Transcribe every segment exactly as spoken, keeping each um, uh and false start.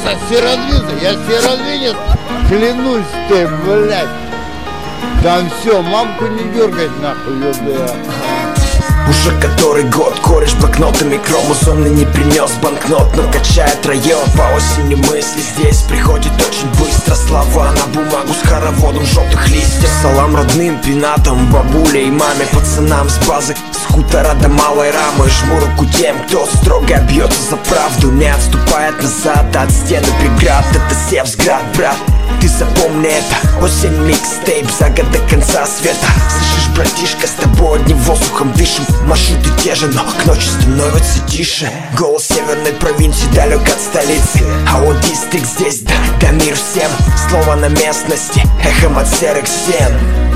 Вася, сиродвинься, я сиродвинец, клянусь ты, блядь. Там все, мамку не дергать нахуй, ёбля. Уже который год кореш блокнотами хромосомный не принес банкнот, но качает район по осени мысли. Здесь приходит очень быстро слова на бумагу с хороводом желтых листьев. Салам родным пенатам, бабуле и маме, пацанам с базы, с хутора до малой рамы. Жму руку тем, кто строго бьется за правду, не отступает назад от стены преград. Это Севсград, брат, ты запомни это. Осень микстейп, за год до конца света. Слышишь, братишка, с тобой одним воздухом дышим. Маршруты те же, но к ночи становится тише. Голос северной провинции далек от столицы, а вот дистрикт здесь, да, да мир всем. Слово на местности, эхом от серых стен.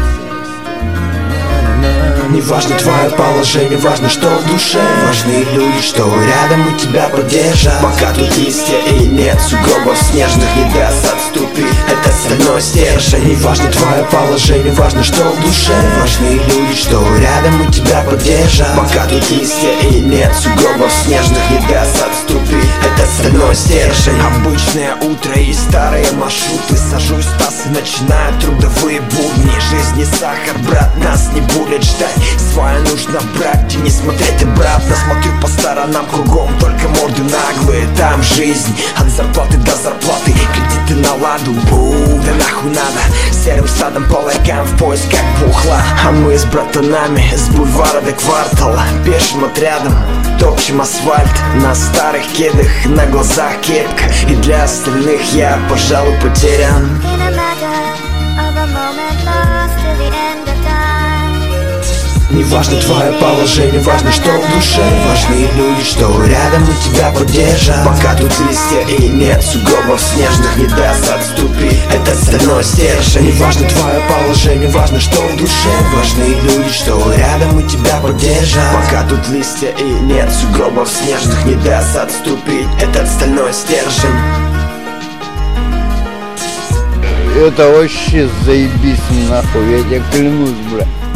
Не важно твое положение, важно, что в душе. Важны люди, что рядом у тебя поддержат. Пока тут листья и нет сугробов снежных, не даст отступить это стальной стержень. Не важно твое положение, важно, что в душе. Важны люди, что рядом у тебя поддержат. Пока тут листья и нет сугробов снежных, не даст отступить это стальной стержень. Обычное утро и старые маршруты. Сажусь в таз и начинаю трудовые будни. Жизнь не сахар, брат, нас не будет ждать. Свое нужно брать и не смотреть обратно. Смотрю по сторонам, кругом только морды наглые. Там жизнь от зарплаты до зарплаты, кредиты на ладу, бу, да нахуй надо. Серым стадом по ларькам в поисках бухла. А мы с братанами с бульвара до квартала пешим отрядом топчем асфальт на старых кедах, на глазах кепка. И для остальных я, пожалуй, потерян. Не важно твое положение, важно, что в душе. Важны люди, что рядом у тебя поддержат. Пока тут листья и нет сугробов снежных, не даст отступить это стальной стержень. Не важно твое положение, важно, что в душе. Важны люди, что рядом у тебя поддержат. Пока тут листья и нет сугробов снежных, не даст отступить этот стальной стержень. Это вообще заебись нахуй, я тебе клянусь, бля.